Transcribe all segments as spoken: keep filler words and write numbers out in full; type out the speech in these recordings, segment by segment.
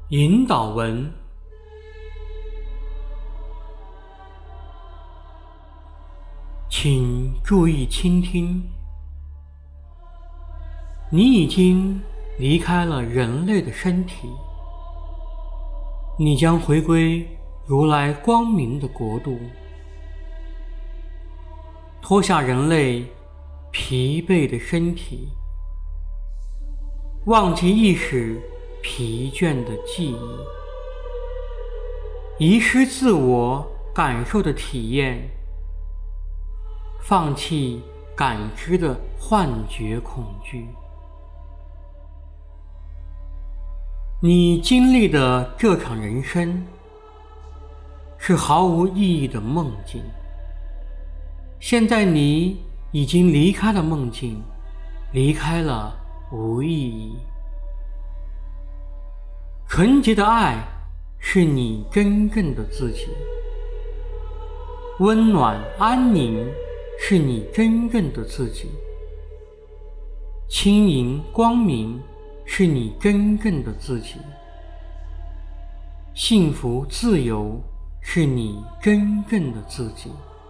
引导文：请注意倾听。你已经离开了人类的身体，你将回归如来光明的国度，脱下人类疲惫的身体，忘记意识疲倦的记忆，遗失自我感受的体验，放弃感知的幻觉恐惧。你经历的这场人生是毫无意义的梦境，现在你已经离开了梦境，离开了无意义。纯洁的爱是你真正的自己，温暖安宁是你真正的自己，轻盈光明是你真正的自己，幸福自由是你真正的自己。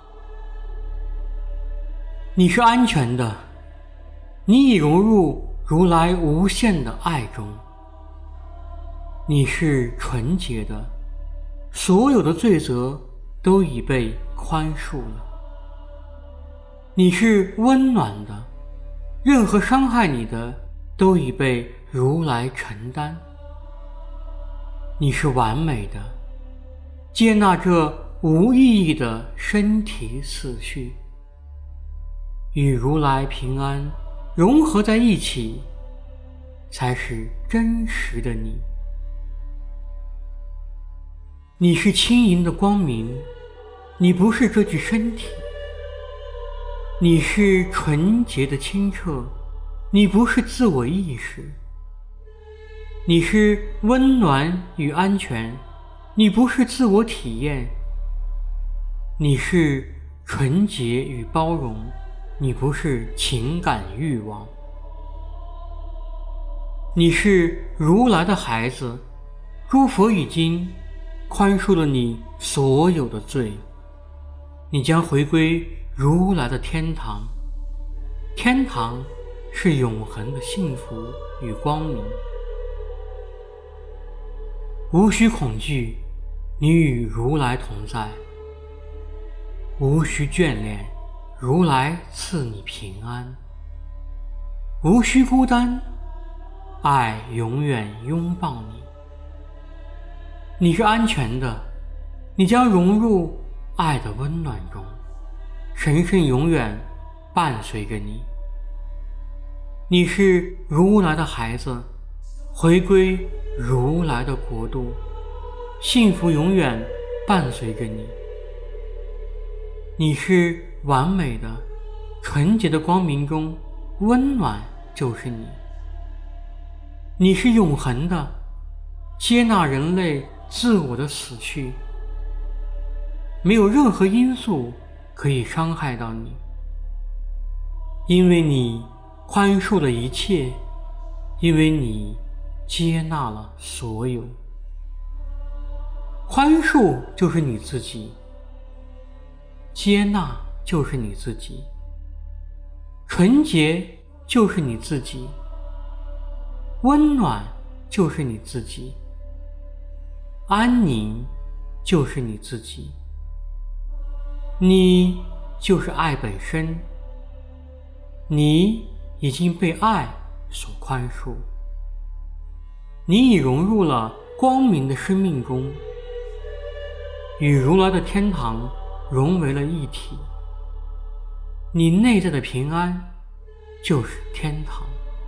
你是安全的，你已融入如来无限的爱中。你是纯洁的，所有的罪责都已被宽恕了。你是温暖的，任何伤害你的都已被如来承担。你是完美的，接纳这无意义的身体死去，与如来平安融合在一起，才是真实的你。你是轻盈的光明，你不是这具身体。你是纯洁的清澈，你不是自我意识。你是温暖与安全，你不是自我体验。你是纯洁与包容，你不是情感欲望。你是如来的孩子，诸佛已经宽恕了你所有的罪，你将回归如来的天堂。天堂是永恒的幸福与光明。无需恐惧，你与如来同在；无需眷恋，如来赐你平安；无需孤单，爱永远拥抱你。你是安全的，你将融入爱的温暖中，神圣永远伴随着你。你是如来的孩子，回归如来的国度，幸福永远伴随着你。你是完美的，纯洁的光明中，温暖就是你。你是永恒的，接纳人类自我的死去，没有任何因素可以伤害到你，因为你宽恕了一切，因为你接纳了所有。宽恕就是你自己，接纳就是你自己，纯洁就是你自己，温暖就是你自己，安宁就是你自己。你就是爱本身，你已经被爱所宽恕，你已融入了光明的生命中，与如来的天堂融为了一体。你内在的平安就是天堂。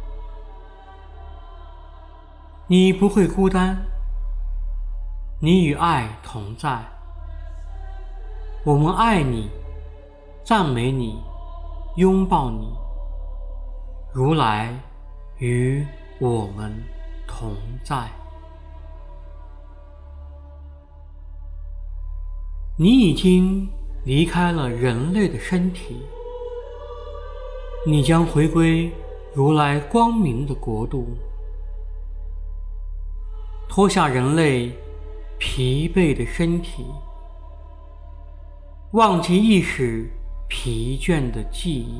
你不会孤单，你与爱同在。我们爱你，赞美你，拥抱你。如来与我们同在。你已经离开了人类的身体，你将回归如来光明的国度， 脱下人类疲惫的身体，忘记意识疲倦的记忆，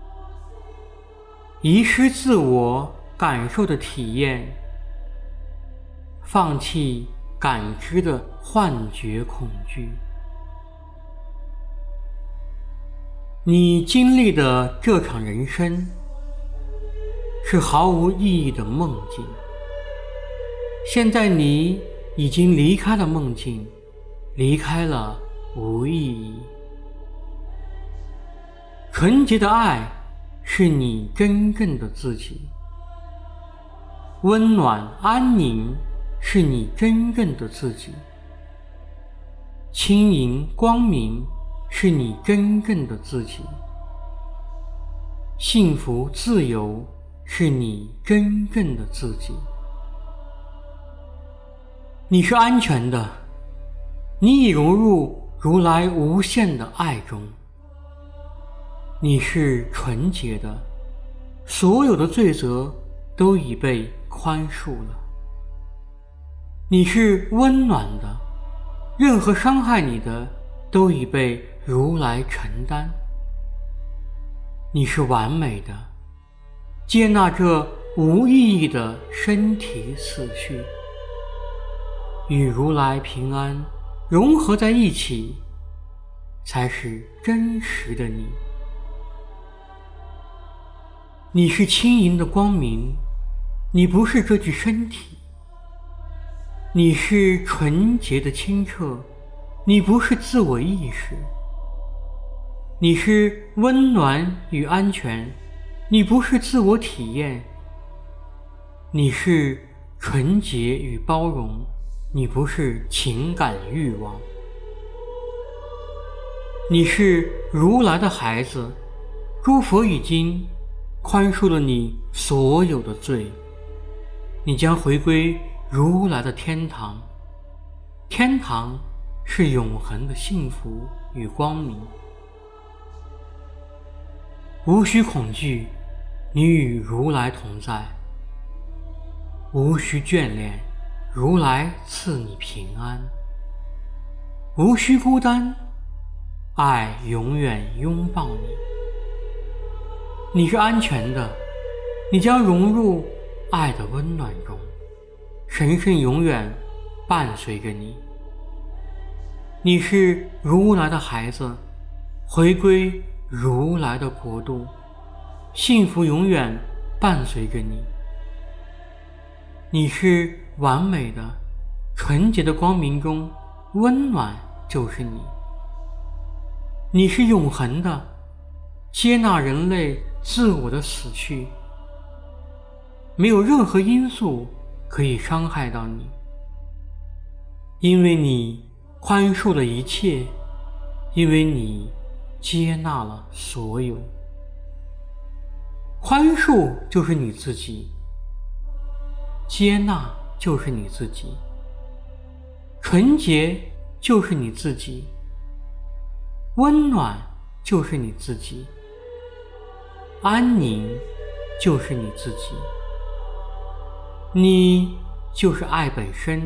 遗失自我感受的体验，放弃感知的幻觉恐惧。你经历的这场人生是毫无意义的梦境，现在你已经离开了梦境，离开了无意义。纯洁的爱是你真正的自己，温暖安宁是你真正的自己，轻盈光明是你真正的自己，幸福自由是你真正的自己。你是安全的，你已融入如来无限的爱中。你是纯洁的，所有的罪责都已被宽恕了。你是温暖的，任何伤害你的都已被如来承担。你是完美的，接纳这无意义的身体死去，与如来平安融合在一起，才是真实的你。你是轻盈的光明，你不是这具身体。你是纯洁的清澈，你不是自我意识。你是温暖与安全，你不是自我体验。你是纯洁与包容，你不是情感欲望。你是如来的孩子，诸佛已经宽恕了你所有的罪，你将回归如来的天堂。天堂是永恒的幸福与光明。无需恐惧，你与如来同在；无需眷恋，如来赐你平安；无需孤单，爱永远拥抱你。你是安全的，你将融入爱的温暖中，神圣永远伴随着你。你是如来的孩子，回归如来的国度，幸福永远伴随着你。你是完美的，纯洁的光明中，温暖就是你。你是永恒的，接纳人类自我的死去，没有任何因素可以伤害到你，因为你宽恕了一切，因为你接纳了所有。宽恕就是你自己，接纳就是你自己，纯洁就是你自己，温暖就是你自己，安宁就是你自己。你就是爱本身，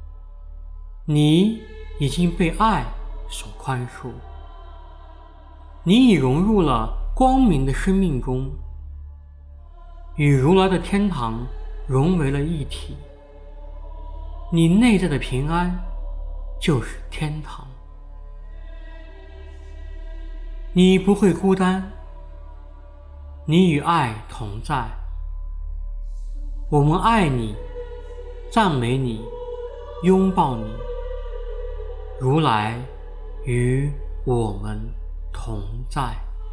你已经被爱所宽恕，你已融入了光明的生命中，与如来的天堂融为了一体。你内在的平安就是天堂。你不会孤单，你与爱同在。我们爱你，赞美你，拥抱你。如来与我们同在。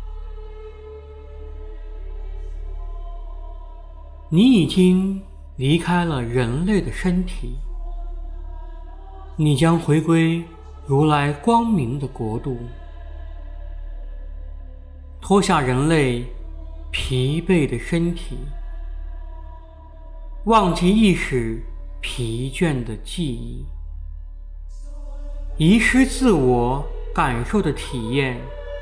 你已经离开了人类的身体，你将回归如来光明的国度，脱下人类疲惫的身体，忘记意识疲倦的记忆，遗失自我感受的体验，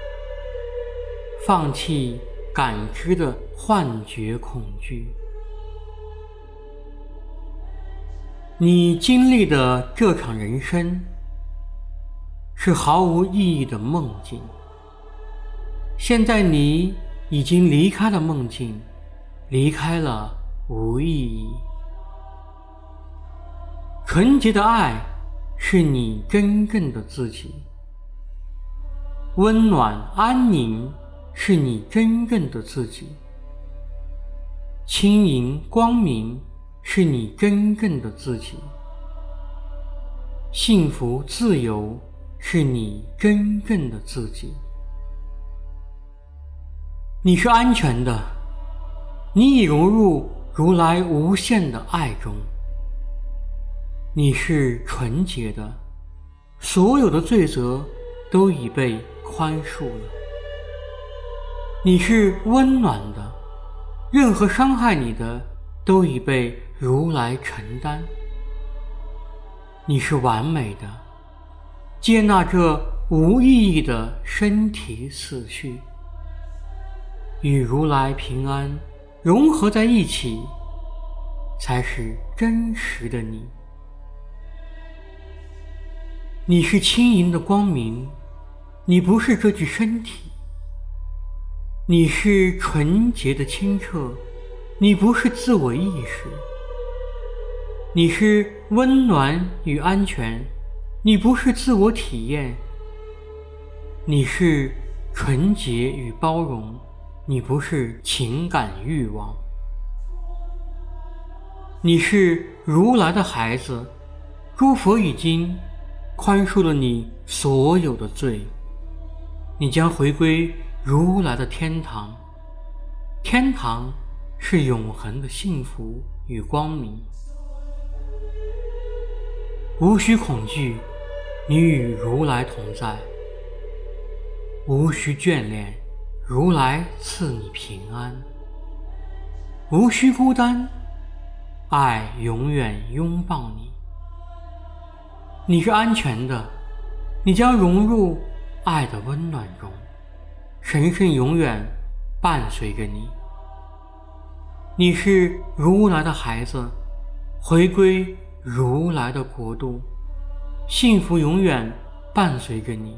放弃感知的幻觉恐惧。 你经历的这场人生是毫无意义的梦境，现在你已经离开了梦境，离开了无意义。纯洁的爱是你真正的自己，温暖安宁是你真正的自己，轻盈光明是你真正的自己，幸福自由是你真正的自己。你是安全的，你已融入如来无限的爱中。你是纯洁的，所有的罪责都已被宽恕了。你是温暖的，任何伤害你的都已被如来承担。你是完美的，接纳这无意义的身体死去，与如来平安融合在一起，才是真实的你。你是轻盈的光明，你不是这具身体；你是纯洁的清澈，你不是自我意识；你是温暖与安全，你不是自我体验；你是纯洁与包容，你不是情感欲望。你是如来的孩子，诸佛已经宽恕了你所有的罪，你将回归如来的天堂。天堂是永恒的幸福与光明。无需恐惧，你与如来同在；无需眷恋，如来赐你平安；无需孤单，爱永远拥抱你。你是安全的，你将融入爱的温暖中，神圣永远伴随着你。你是如来的孩子，回归如来的国度，幸福永远伴随着你。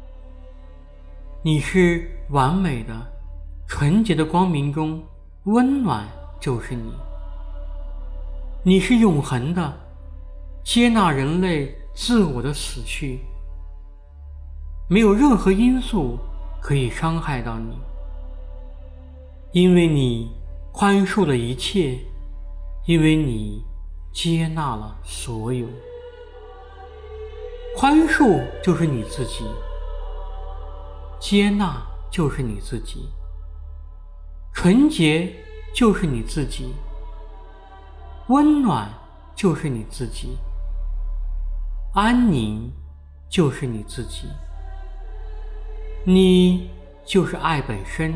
你是完美的，纯洁的光明中，温暖就是你。你是永恒的，接纳人类自我的死去，没有任何因素可以伤害到你，因为你宽恕了一切，因为你接纳了所有。宽恕就是你自己，接纳就是你自己，纯洁就是你自己，温暖就是你自己，安宁就是你自己。你就是爱本身，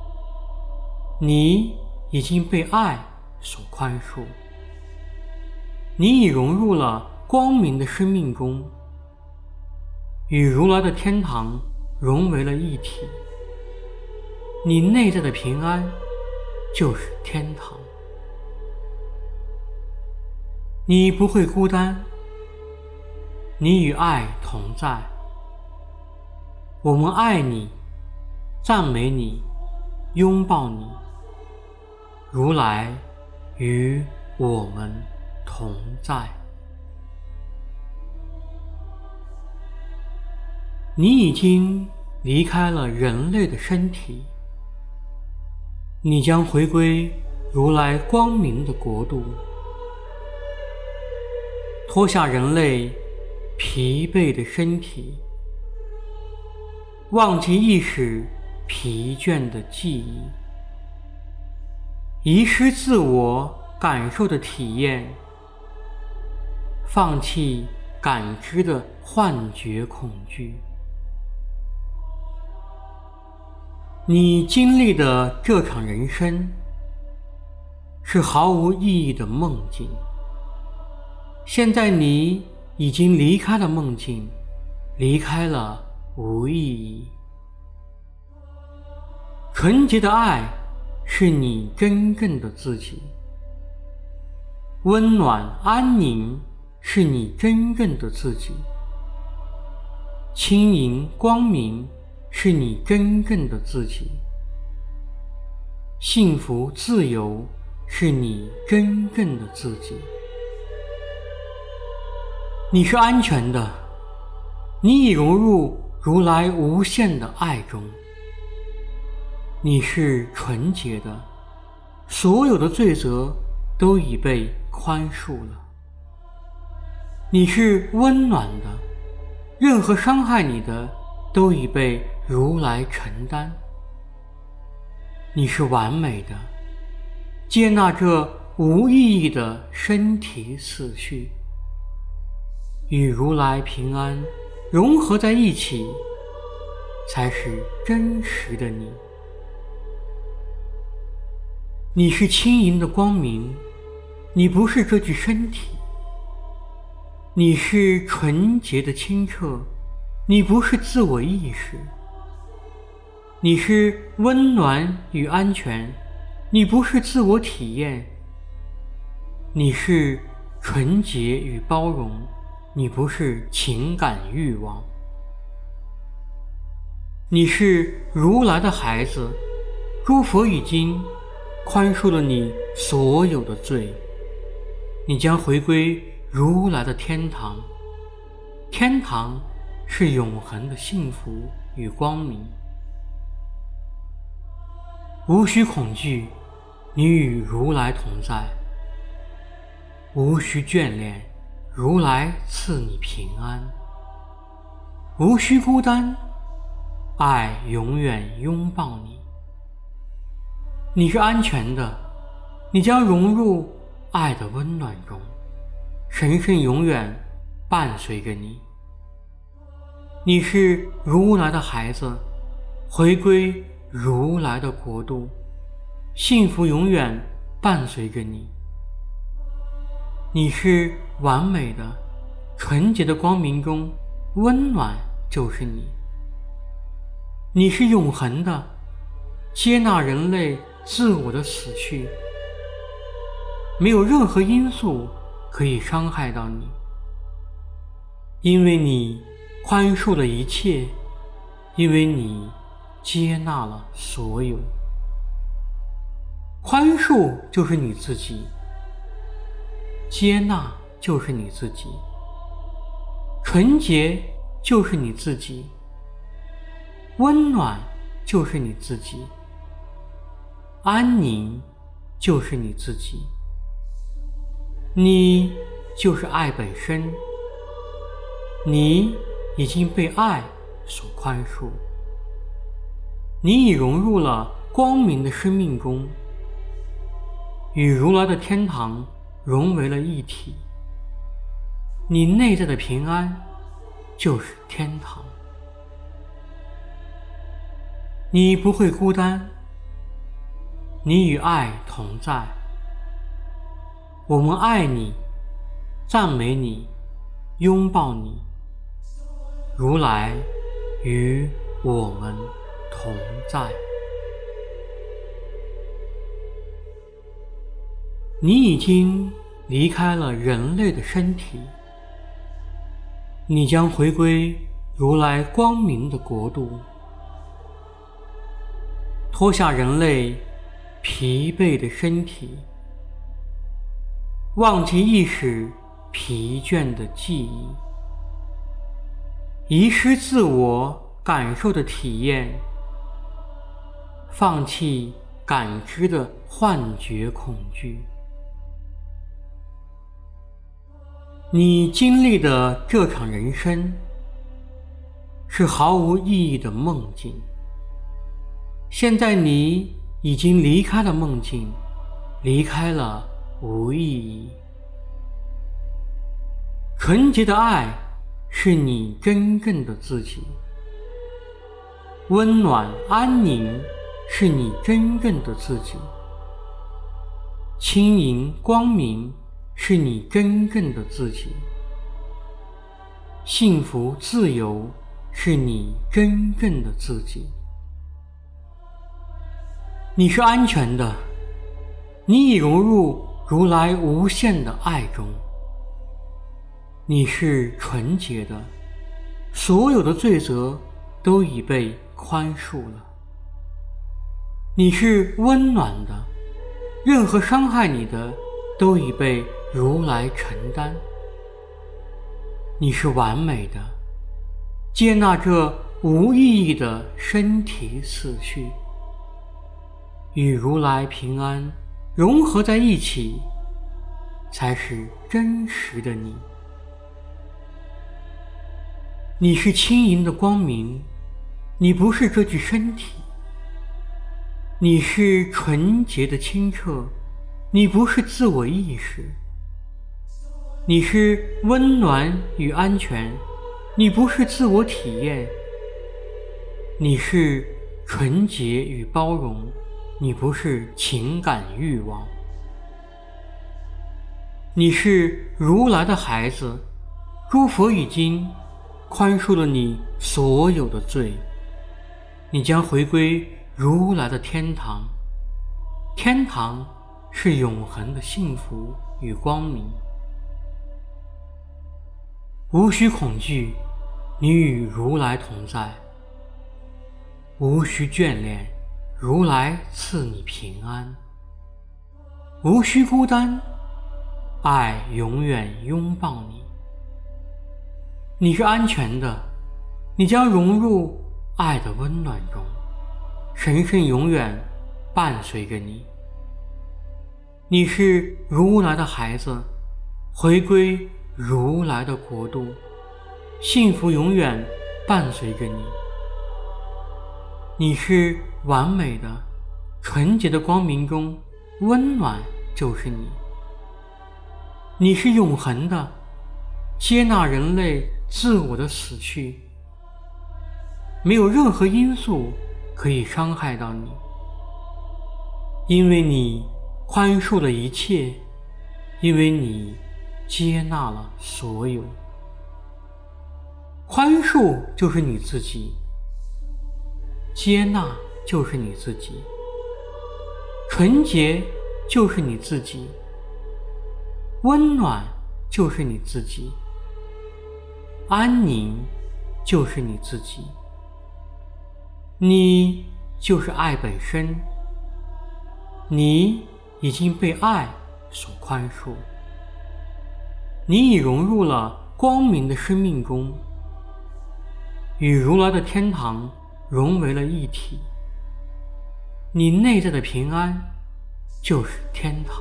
你已经被爱所宽恕，你已融入了光明的生命中，与如来的天堂融为了一体。你内在的平安就是天堂。你不会孤单，你与爱同在。我们爱你，赞美你，拥抱你。如来与我们同在。你已经离开了人类的身体，你将回归如来光明的国度，脱下人类疲惫的身体，忘记意识疲倦的记忆，遗失自我感受的体验，放弃感知的幻觉恐惧。你经历的这场人生是毫无意义的梦境，现在你已经离开了梦境，离开了无意义。纯洁的爱是你真正的自己，温暖安宁是你真正的自己。轻盈光明是你真正的自己。幸福自由是你真正的自己。你是安全的，你已融入如来无限的爱中。你是纯洁的，所有的罪责都已被宽恕了。你是温暖的，任何伤害你的都已被如来承担。你是完美的，接纳这无意义的身体死去，与如来平安融合在一起，才是真实的你。你是轻盈的光明，你不是这具身体。你是纯洁的清澈，你不是自我意识。你是温暖与安全，你不是自我体验。你是纯洁与包容，你不是情感欲望。你是如来的孩子，诸佛已经宽恕了你所有的罪，你将回归如来的天堂。天堂是永恒的幸福与光明。无需恐惧，你与如来同在；无需眷恋，如来赐你平安；无需孤单，爱永远拥抱你。你是安全的，你将融入爱的温暖中，神圣永远伴随着你。你是如来的孩子，回归如来的国度，幸福永远伴随着你。你是完美的，纯洁的光明中，温暖就是你。你是永恒的，接纳人类自我的死去，没有任何因素可以伤害到你，因为你宽恕了一切，因为你接纳了所有。宽恕就是你自己，接纳就是你自己，纯洁就是你自己，温暖就是你自己，安宁就是你自己。你就是爱本身，你已经被爱所宽恕。你已融入了光明的生命中，与如来的天堂融为了一体。你内在的平安就是天堂。你不会孤单，你与爱同在。我们爱你，赞美你，拥抱你。如来与我们同在。你已经离开了人类的身体，你将回归如来光明的国度，脱下人类疲惫的身体，忘记意识疲倦的记忆，遗失自我感受的体验，放弃感知的幻觉恐惧。你经历的这场人生是毫无意义的梦境，现在你已经离开了梦境，离开了无意义。纯洁的爱是你真正的自己，温暖安宁是你真正的自己，轻盈光明是你真正的自己，幸福自由是你真正的自己。你是安全的，你已融入如来无限的爱中。 你是纯洁的，所有的罪责都已被宽恕了。你是温暖的，任何伤害你的都已被如来承担。你是完美的，接纳这无意义的身体死去，与如来平安融合在一起，才是真实的你。你是轻盈的光明，你不是这具身体。你是纯洁的清澈，你不是自我意识。你是温暖与安全，你不是自我体验。你是纯洁与包容，你不是情感欲望。你是如来的孩子，诸佛已经宽恕了你所有的罪，你将回归如来的天堂。天堂是永恒的幸福与光明。无需恐惧，你与如来同在；无需眷恋，如来赐你平安；无需孤单，爱永远拥抱你。你是安全的，你将融入爱的温暖中，神圣永远伴随着你。你是如来的孩子，回归如来的国度，幸福永远伴随着你。你是完美的，纯洁的光明中，温暖就是你。你是永恒的，接纳人类自我的死去，没有任何因素可以伤害到你，因为你宽恕了一切，因为你接纳了所有。宽恕就是你自己，接纳就是你自己，纯洁就是你自己，温暖就是你自己，安宁就是你自己。你就是爱本身，你已经被爱所宽恕，你已融入了光明的生命中，与如来的天堂融为了一体。你内在的平安就是天堂。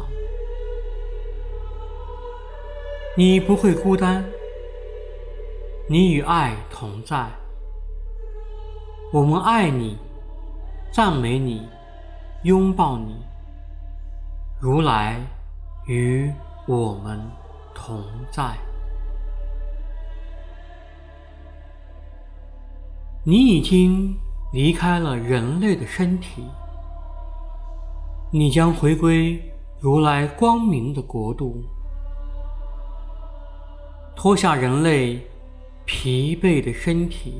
你不会孤单，你与爱同在。我们爱你，赞美你，拥抱你。如来与我们同在。你已经离开了人类的身体，你将回归如来光明的国度，脱下人类疲惫的身体，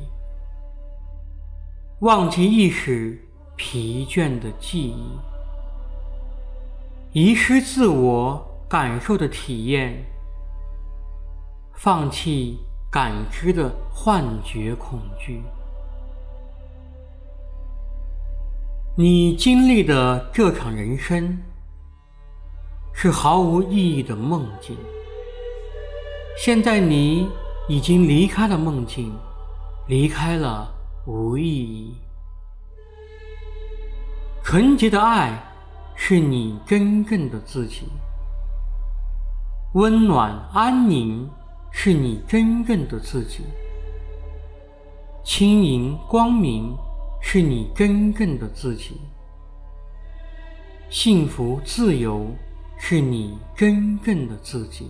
忘记意识疲倦的记忆，遗失自我感受的体验，放弃感知的幻觉恐惧。你经历的这场人生是毫无意义的梦境，现在你已经离开了梦境，离开了无意义。纯洁的爱是你真正的自己，温暖安宁是你真正的自己，轻盈光明是你真正的自己，幸福自由是你真正的自己。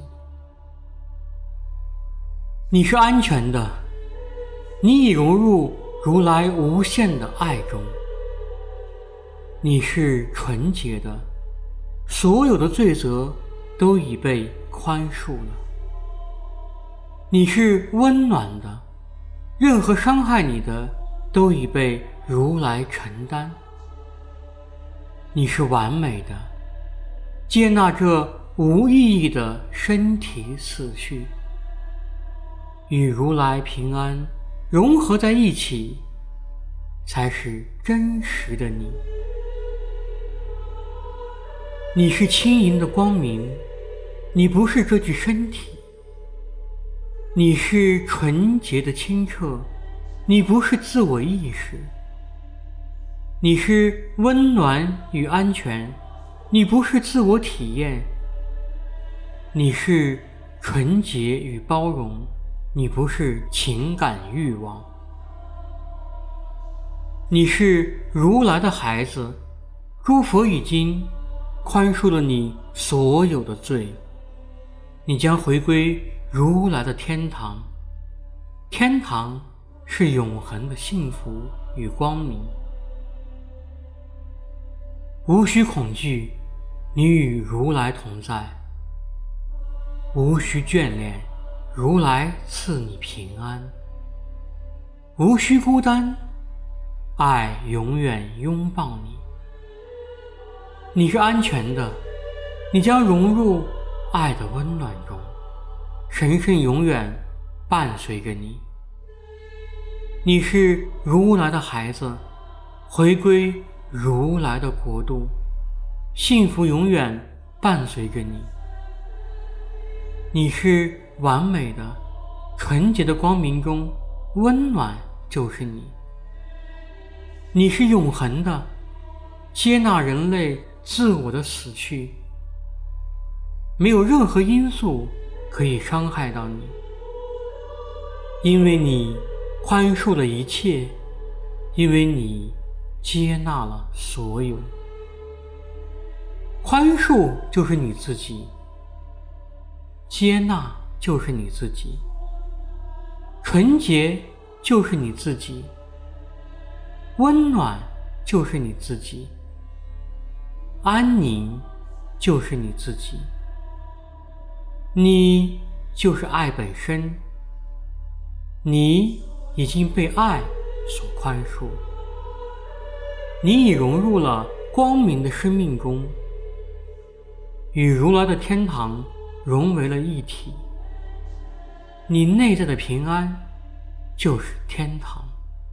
你是安全的，你已融入如来无限的爱中。你是纯洁的，所有的罪责都已被宽恕了。你是温暖的，任何伤害你的都已被如来承担。你是完美的，接纳这无意义的身体死去， 与如来平安融合在一起，才是真实的你。你是轻盈的光明，你不是这具身体；你是纯洁的清澈，你不是自我意识；你是温暖与安全，你不是自我体验；你是纯洁与包容，你不是情感欲望。你是如来的孩子，诸佛已经宽恕了你所有的罪，你将回归如来的天堂。天堂是永恒的幸福与光明。无需恐惧，你与如来同在；无需眷恋，如来赐你平安；无需孤单，爱永远拥抱你。你是安全的，你将融入爱的温暖中，神圣永远伴随着你。你是如来的孩子，回归如来的国度，幸福永远伴随着你。你是完美的，纯洁的光明中，温暖就是你。你是永恒的，接纳人类自我的死去，没有任何因素可以伤害到你，因为你宽恕了一切，因为你接纳了所有。宽恕就是你自己，接纳就是你自己，纯洁就是你自己，温暖就是你自己，安宁就是你自己。你就是爱本身，你已经被爱所宽恕，你已融入了光明的生命中，与如来的天堂融为了一体。你内在的平安就是天堂。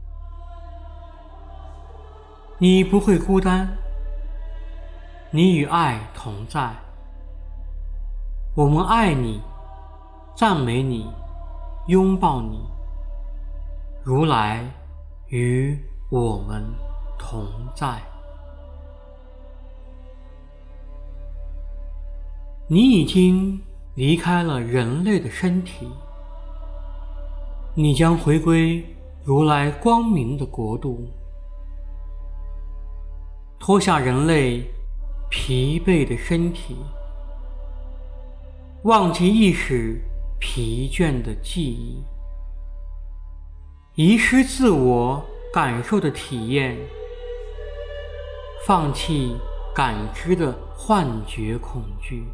你不会孤单，你与爱同在。我们爱你，赞美你，拥抱你。如来与我们同在。你已经离开了人类的身体，你将回归如来光明的国度，脱下人类疲惫的身体，忘记意识疲倦的记忆，遗失自我感受的体验，放弃感知的幻觉恐惧。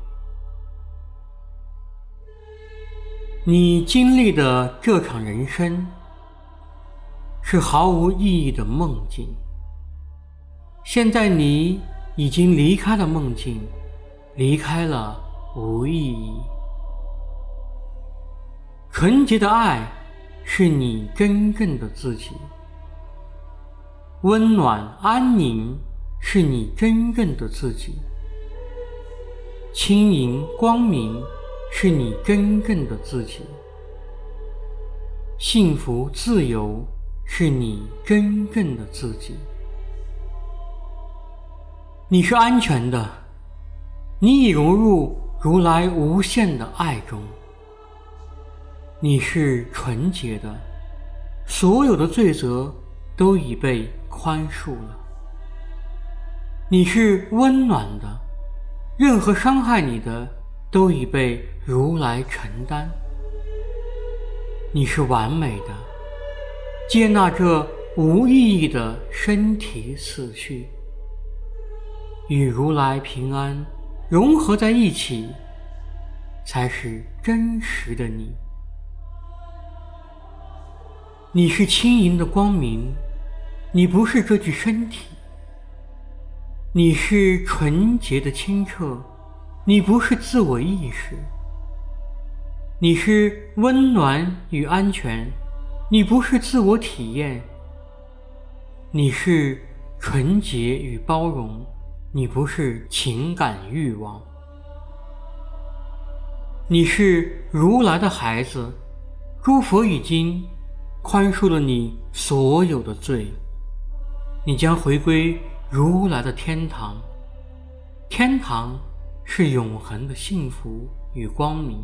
你经历的这场人生是毫无意义的梦境，现在你已经离开了梦境，离开了无意义。纯洁的爱是你真正的自己，温暖安宁是你真正的自己，轻盈光明是你真正的自己，幸福自由是你真正的自己。你是安全的，你已融入如来无限的爱中。你是纯洁的，所有的罪责都已被宽恕了。你是温暖的，任何伤害你的都已被如来承担。你是完美的，接纳这无意义的身体死去，与如来平安融合在一起，才是真实的你。你是轻盈的光明，你不是这具身体；你是纯洁的清澈，你不是自我意识； 你是温暖与安全，你不是自我体验；你是纯洁与包容，你不是情感欲望；你是如来的孩子，诸佛已经宽恕了你所有的罪，你将回归如来的天堂。天堂是永恒的幸福与光明。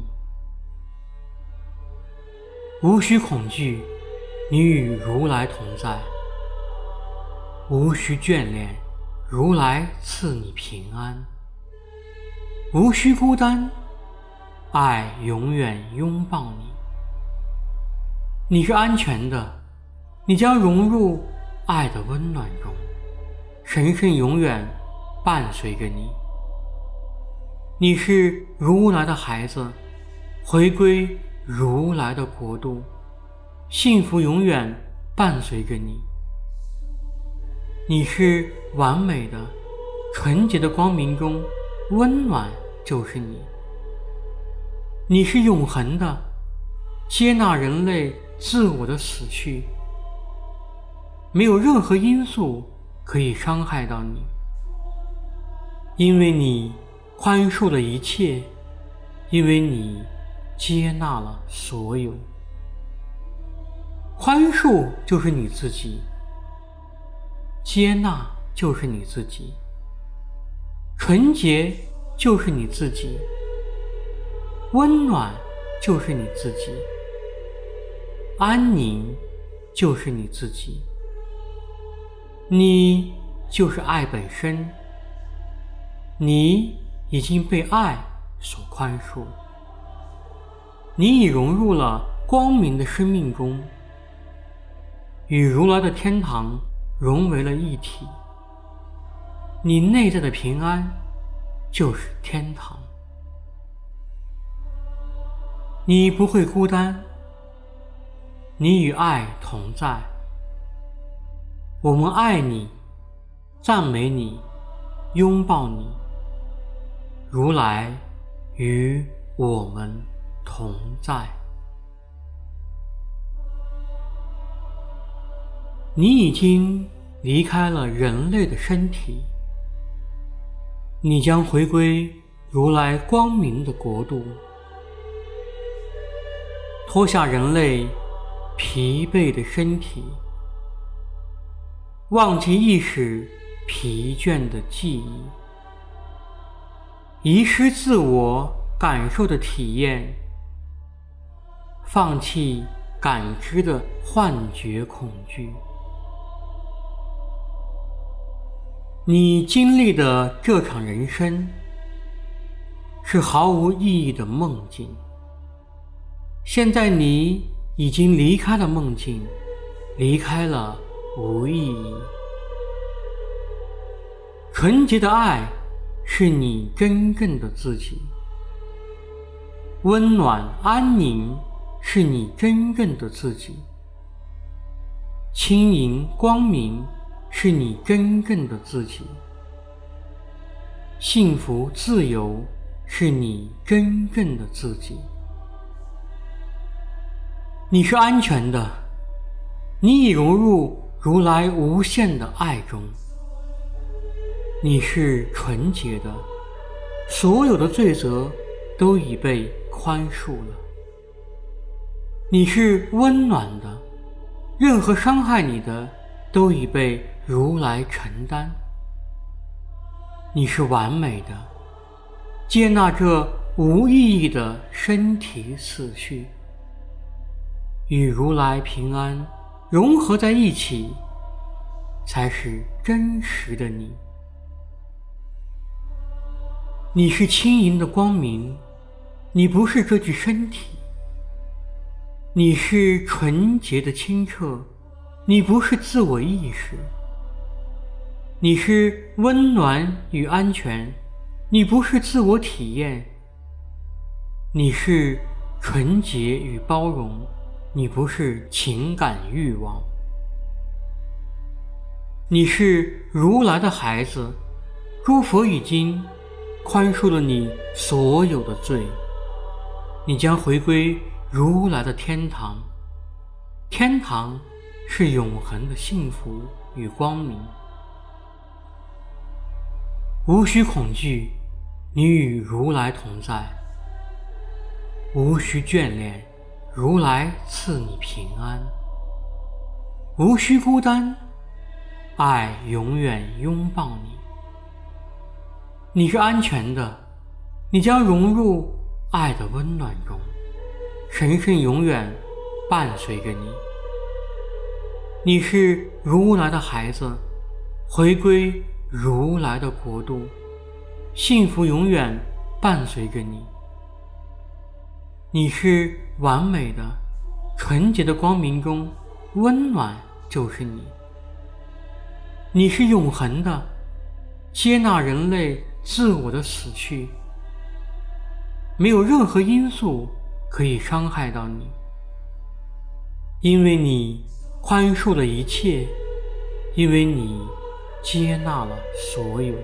无需恐惧，你与如来同在；无需眷恋，如来赐你平安；无需孤单，爱永远拥抱你。你是安全的，你将融入爱的温暖中，神圣永远伴随着你。你是如来的孩子，回归如来的国度，幸福永远伴随着你。你是完美的，纯洁的光明中，温暖就是你。你是永恒的，接纳人类自我的死去，没有任何因素可以伤害到你，因为你宽恕了一切，因为你接纳了所有。宽恕就是你自己，接纳就是你自己，纯洁就是你自己，温暖就是你自己，安宁就是你自己。你就是爱本身，你已经被爱所宽恕，你已融入了光明的生命中，与如来的天堂融为了一体。你内在的平安就是天堂。你不会孤单，你与爱同在。我们爱你，赞美你，拥抱你。如来与我们同在。你已经离开了人类的身体，你将回归如来光明的国度，脱下人类疲惫的身体，忘记意识疲倦的记忆，遗失自我感受的体验，放弃感知的幻觉恐惧。你经历的这场人生是毫无意义的梦境，现在你已经离开了梦境，离开了无意义。纯洁的爱是你真正的自己，温暖安宁是你真正的自己，轻盈光明是你真正的自己，幸福自由是你真正的自己。你是安全的，你已融入如来无限的爱中。你是纯洁的，所有的罪责都已被宽恕了。你是温暖的，任何伤害你的都已被如来承担。你是完美的，接纳这无意义的身体死去，与如来平安融合在一起，才是真实的你。你是轻盈的光明，你不是这具身体；你是纯洁的清澈，你不是自我意识；你是温暖与安全，你不是自我体验；你是纯洁与包容，你不是情感欲望。你是如来的孩子，诸佛已经宽恕了你所有的罪， 你将回归如来的天堂。天堂是永恒的幸福与光明。无需恐惧，你与如来同在；无需眷恋，如来赐你平安；无需孤单，爱永远拥抱你。你是安全的，你将融入爱的温暖中，神圣永远伴随着你。你是如来的孩子，回归如来的国度，幸福永远伴随着你。你是完美的，纯洁的光明中，温暖就是你。你是永恒的，接纳人类自我的死去，没有任何因素可以伤害到你，因为你宽恕了一切，因为你接纳了所有。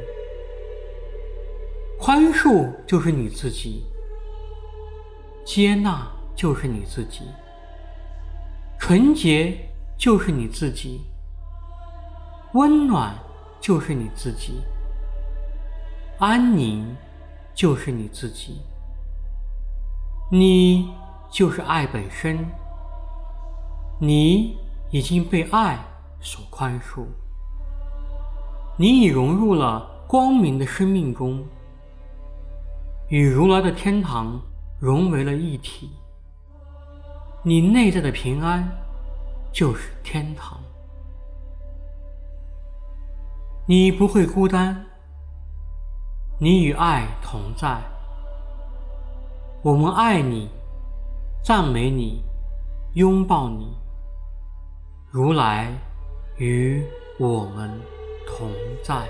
宽恕就是你自己，接纳就是你自己，纯洁就是你自己，温暖就是你自己，安宁就是你自己。你就是爱本身，你已经被爱所宽恕，你已融入了光明的生命中，与如来的天堂融为了一体。你内在的平安就是天堂。你不会孤单，你与爱同在。我们爱你，赞美你，拥抱你。如来与我们同在。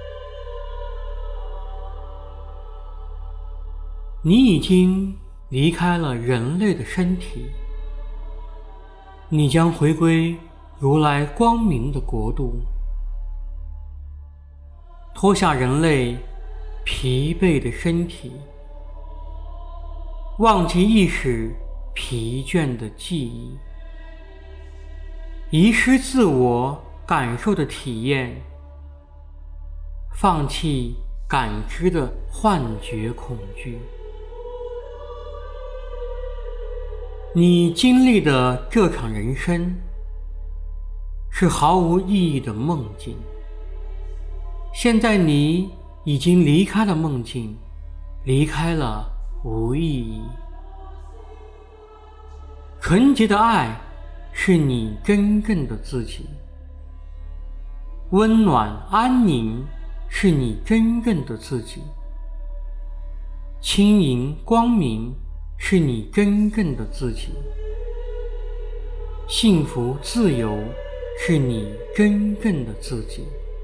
你已经离开了人类的身体，你将回归如来光明的国度，脱下人类疲惫的身体，忘记意识疲倦的记忆，遗失自我感受的体验，放弃感知的幻觉恐惧。你经历的这场人生是毫无意义的梦境，现在你已经离开了梦境，离开了无意义。纯洁的爱是你真正的自己，温暖安宁是你真正的自己，轻盈光明是你真正的自己，幸福自由是你真正的自己。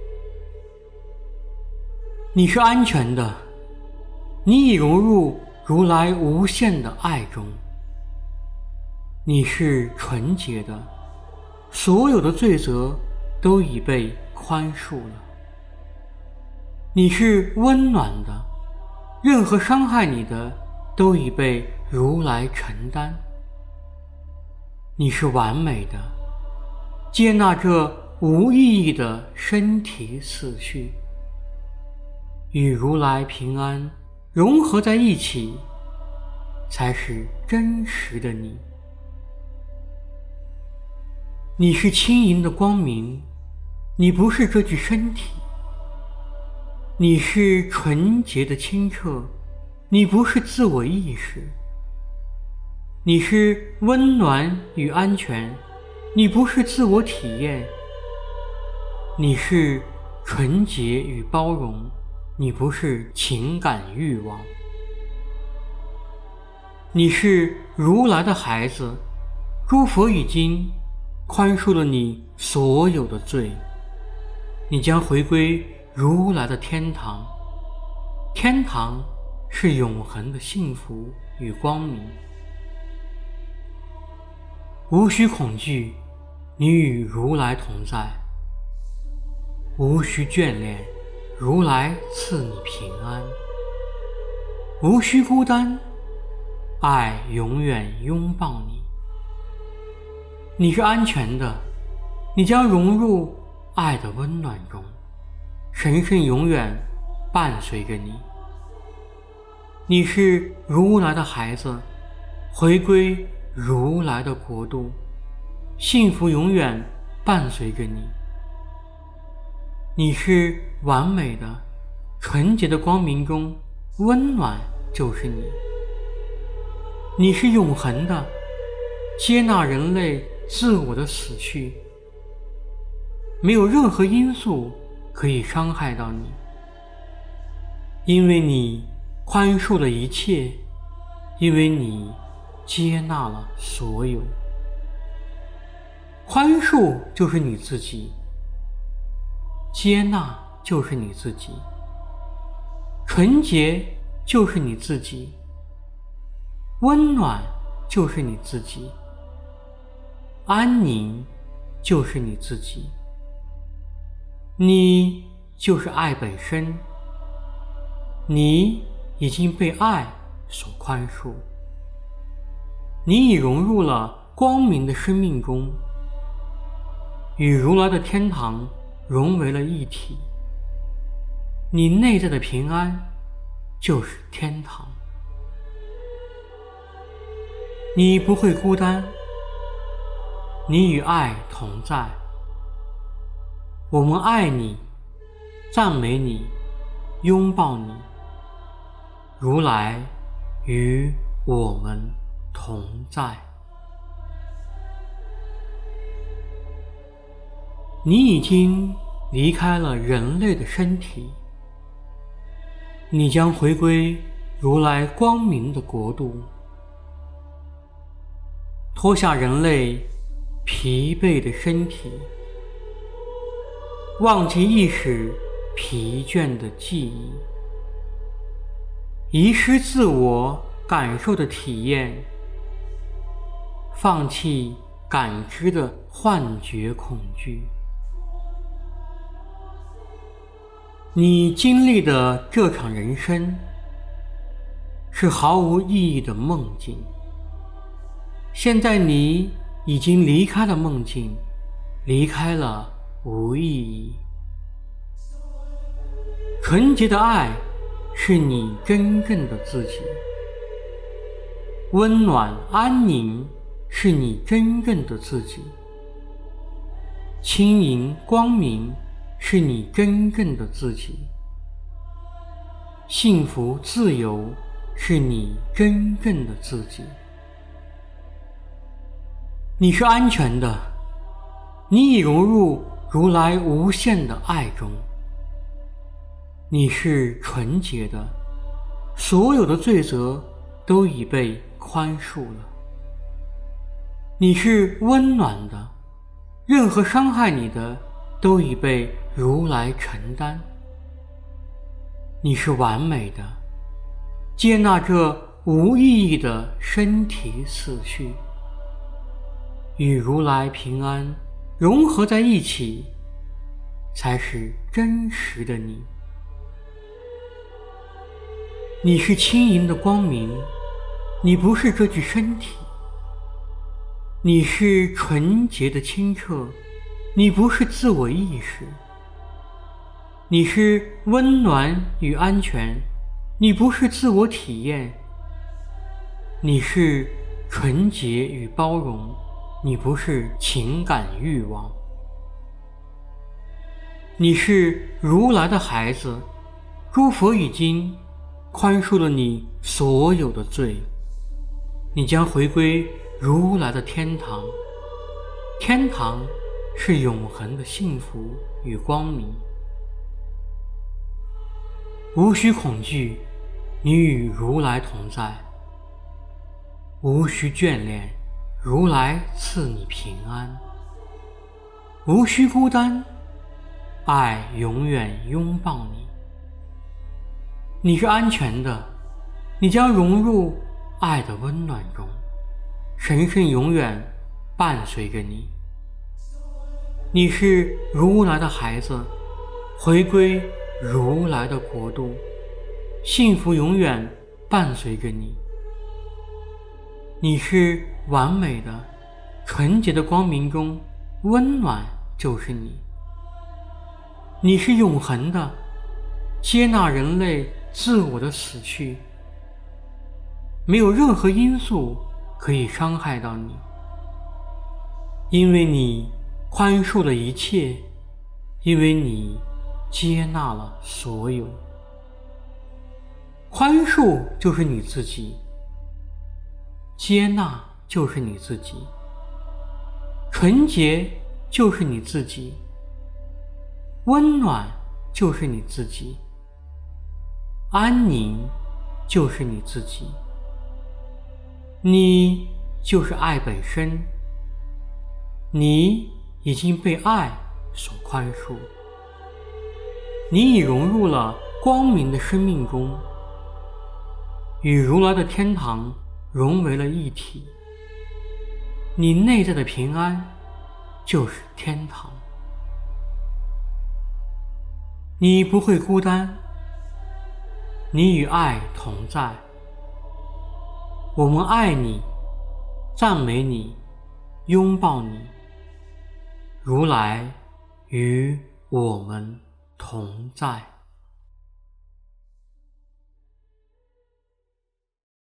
你是安全的，你已融入如来无限的爱中。你是纯洁的，所有的罪责都已被宽恕了。你是温暖的，任何伤害你的都已被如来承担。你是完美的，接纳这无意义的身体死去，与如来平安融合在一起，才是真实的你。你是轻盈的光明，你不是这具身体；你是纯洁的清澈，你不是自我意识；你是温暖与安全，你不是自我体验；你是纯洁与包容，你不是情感欲望。你是如来的孩子，诸佛已经宽恕了你所有的罪，你将回归如来的天堂。天堂是永恒的幸福与光明。无需恐惧，你与如来同在；无需眷恋，如来赐你平安；无需孤单， 爱永远拥抱你。你是安全的，你将融入爱的温暖中，神圣永远伴随着你。你是如来的孩子，回归如来的国度，幸福永远伴随着你。你是完美的，纯洁的光明中，温暖就是你。你是永恒的，接纳人类自我的死去，没有任何因素可以伤害到你，因为你宽恕了一切，因为你接纳了所有。宽恕就是你自己，接纳就是你自己，纯洁就是你自己，温暖就是你自己，安宁就是你自己。你就是爱本身，你已经被爱所宽恕，你已融入了光明的生命中，与如来的天堂融为了一体。你内在的平安就是天堂。你不会孤单，你与爱同在。我们爱你，赞美你，拥抱你。如来与我们同在。你已经离开了人类的身体，你将回归如来光明的国度，脱下人类疲惫的身体，忘记意识疲倦的记忆，遗失自我感受的体验，放弃感知的幻觉恐惧。你经历的这场人生是毫无意义的梦境，现在你已经离开了梦境，离开了无意义。纯洁的爱是你真正的自己，温暖安宁是你真正的自己，轻盈光明是你真正的自己，幸福自由是你真正的自己。你是安全的，你已融入如来无限的爱中。你是纯洁的，所有的罪责都已被宽恕了。你是温暖的，任何伤害你的都已被如来承担。你是完美的，接纳这无意义的身体死去，与如来平安融合在一起，才是真实的你。你是轻盈的光明，你不是这具身体。你是纯洁的清澈，你不是自我意识。你是温暖与安全，你不是自我体验。你是纯洁与包容，你不是情感欲望。你是如来的孩子，诸佛已经宽恕了你所有的罪，你将回归如来的天堂。天堂是永恒的幸福与光明。无需恐惧，你与如来同在；无需眷恋，如来赐你平安；无需孤单，爱永远拥抱你。你是安全的，你将融入爱的温暖中，神圣永远伴随着你。你是如来的孩子，回归如来的国度，幸福永远伴随着你。 你是完美的，纯洁的光明中，温暖就是你。你是永恒的，接纳人类自我的死去，没有任何因素可以伤害到你，因为你宽恕了一切，因为你接纳了所有。宽恕就是你自己，接纳就是你自己，纯洁就是你自己，温暖就是你自己，安宁就是你自己。你就是爱本身，你已经被爱所宽恕，你已融入了光明的生命中，与如来的天堂融为了一体。你内在的平安就是天堂。你不会孤单，你与爱同在。我们爱你，赞美你，拥抱你。如来与我们同在。